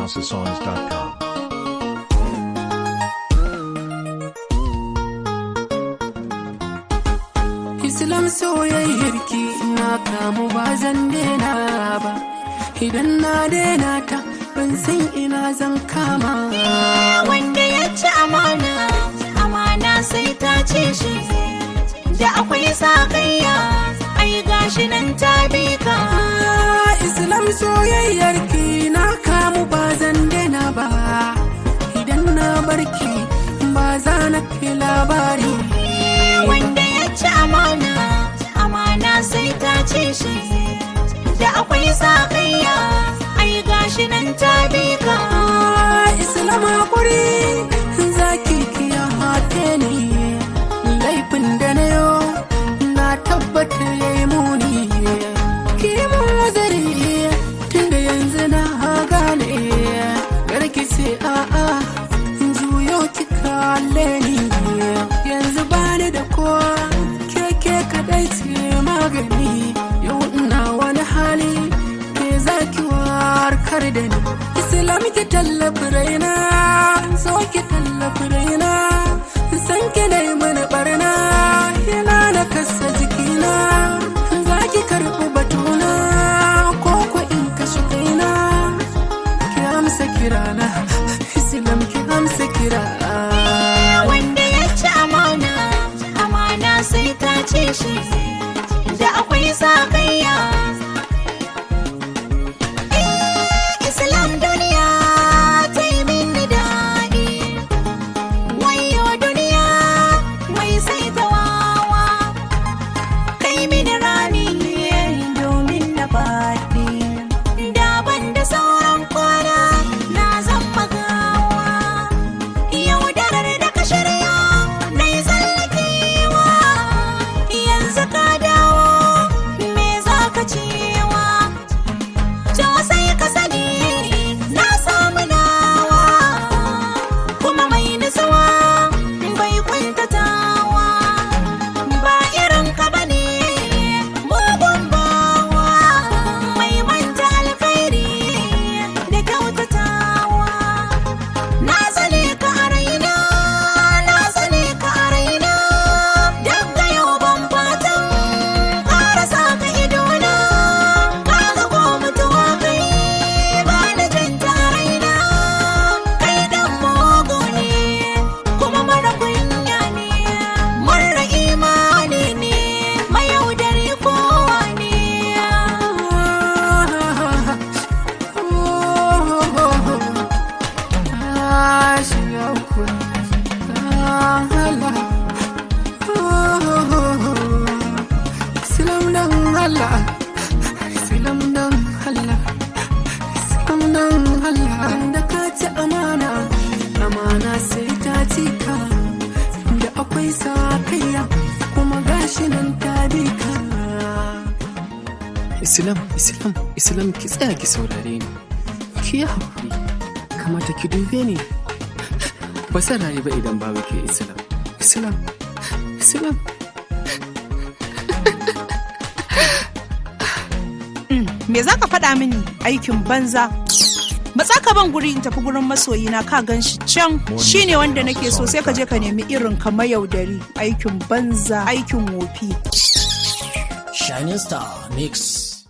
housesongs.com. Islam soyayyarki na kamu ba zan daina ba, idan na daina ta ban san ina zan kama. Wanda ya ci amana, amana sai ta ce shi, da akwai sakayya, ai gashi nan ta bi ka. Islam soyayyarki na kamu ba zan daina ba, idan na barki ba za na kai labari. Wanda ya ci amana, amana sai ta ce shi, da akwai sakayya, ai gashi nan ta bi ka. Islam hakuri zaki kiya hate ni, laifin da na yau na tabbata yayi muni. Ki mun nazari tunda yanzu na gane, garki sai a'a juyo ki kalle ni. Yanzu bani da kowa, keke kadai ce magani. Yau ina wani hali, ke zaki warkar da ni. Islam ki tallafi raina, so ki tallafi raina, san ki dai mana barna, yana na kasa jikina. Zaki karɓi batuna, ko in kashe kaina. Ki amsa kirana, Islam ki amsa kirana. Wanda ya ci amana, amana sai ta ce shi, da akwai sakayya. Islam duniya ta yi mini daɗi, wayo duniya mai sai ta wawa, kai mini rami domin na faɗi, daban da sauran kwana na zan magawa. Yaudarar da ka shirya na yi tsallakewa, yanzu ka dawo me za ka cewa? To sai ka sani na samu nawa, kuma mai nutsuwa bai kuntatawa, ba irin ka bane mugun bawa, mai manta alkhairi da kyautatawa. Na tsane ka a raina, na tsane ka a raina, daga yau ban fatan ƙara sa ka idona, kaga ko mutuwa kai ba da janta raina. Kai dan mugu ne kuma mara kunya ne, mara imani ne, mayaudari kowa ne. Da ka ci amana, amana sai ta cika, da akwai sakayya kuma gashi nan ta bi ka. Islam ki tsaya ki saurare ni, ki yi haƙuri, kamata ki dube ni, ba zan rayu ba idan babu ke. Islam Me za ka faɗa mini aikin banza? Matsa ka ban guri in tafi gurin masoyina, ka gan shi can shine wanda nake so, sai ka je ka nemi irin ka mayaudari. Aikin banza, aikin wofi. Shining Star Mix.